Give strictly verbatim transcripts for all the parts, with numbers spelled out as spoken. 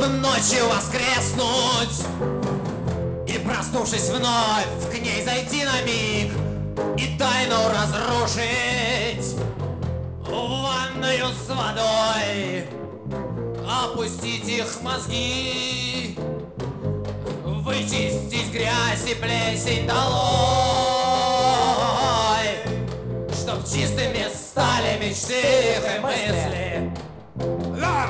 чтобы ночью воскреснуть и, проснувшись вновь, к ней зайти на миг и тайну разрушить. В ванную с водой опустить их мозги, вычистить грязь и плесень долой, чтоб чистыми стали мечты их и мысли. Да!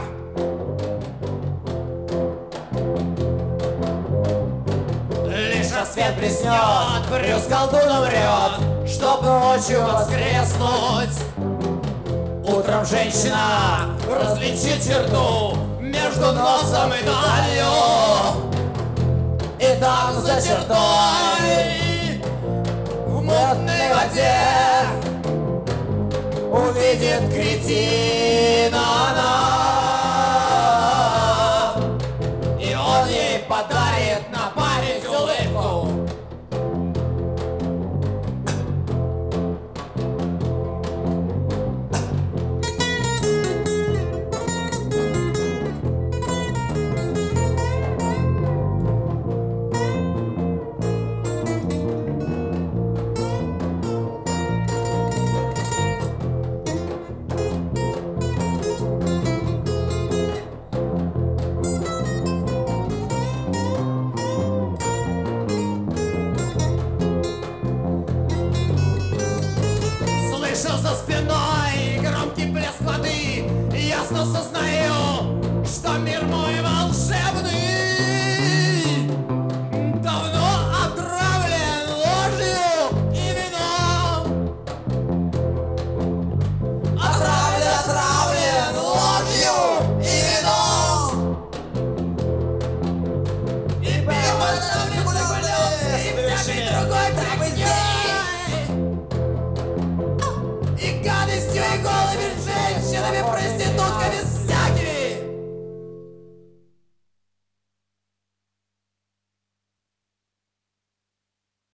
Лишь рассвет блеснет, Брюс колдун умрет, чтоб ночью воскреснуть. Утром женщина различит черту между носом и далью, и там за чертой в мутной воде увидит кретина она, и он ей подарит